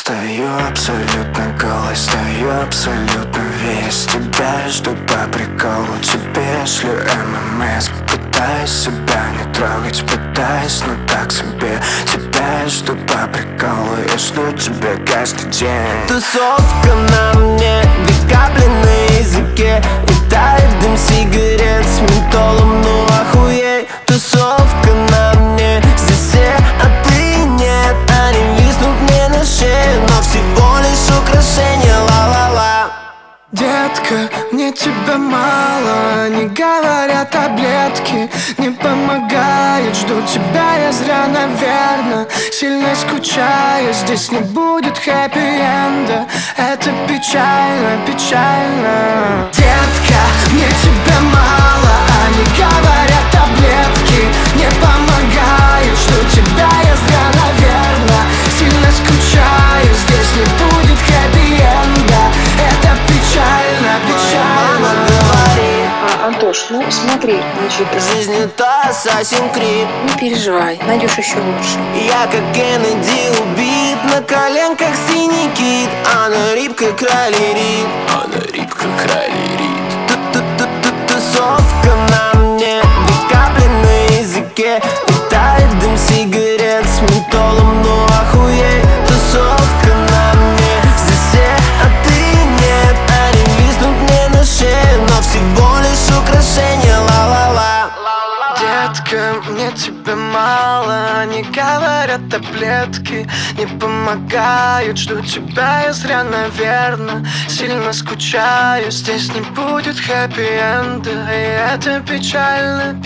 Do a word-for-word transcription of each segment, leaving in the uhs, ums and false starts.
Стою абсолютно голый, стою абсолютно весь. Тебя жду по приколу, тебе шлю эм эм эс. Пытаюсь себя не трогать, пытаюсь, но так себе. Тебя жду по приколу, я жду тебя каждый день. Тусовка на мне, две капли на языке. И тает дым сигарет с ментолом, ну охуеть. Тусовка на мне, здесь все, а ты нет. Они виснут мне на шее, но всего лишь украшение, ла-ла-ла. Детка, мне тебя мало, они говорят, таблетки не помогают. Жду тебя я зря, наверно, сильно скучаю. Здесь не будет хэппи-энда, это печально, печально. Детка, мне тебя мало, они говорят, таблетки не помогают. Жду тебя я зря, наверно, сильно скучаю. Здесь не будет хэппи-энда, это печально, печально. А, Антош, ну смотри, значит, Жизнь это Assassin's Creed. не переживай, найдешь еще лучше. Я как Кеннеди убит, на коленках синий кит, а на рибкой кралерит, а на рибкой кралерит. Тусовка на мне, две капли на языке. И тает дым сигарет с ментолом, ну охуеть. Тусовка на мне, здесь все, а ты нет. Они виснут мне на шее, но всего лишь украшение, ла-ла-ла. Детка, мне тебя мало, они говорят, таблетки не помогают. Жду тебя я зря, наверно, сильно скучаю. Здесь не будет хэппи-энда, и это печально,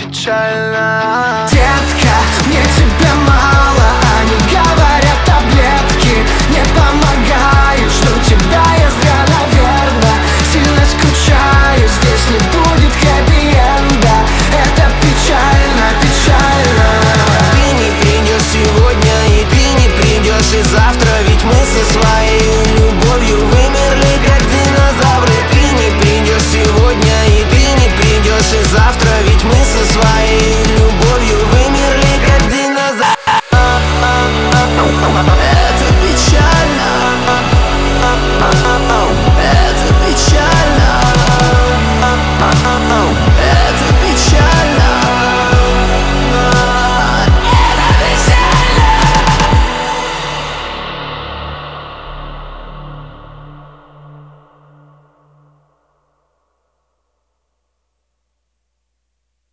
печально. Детка, мне тебя мало, они говорят, таблетки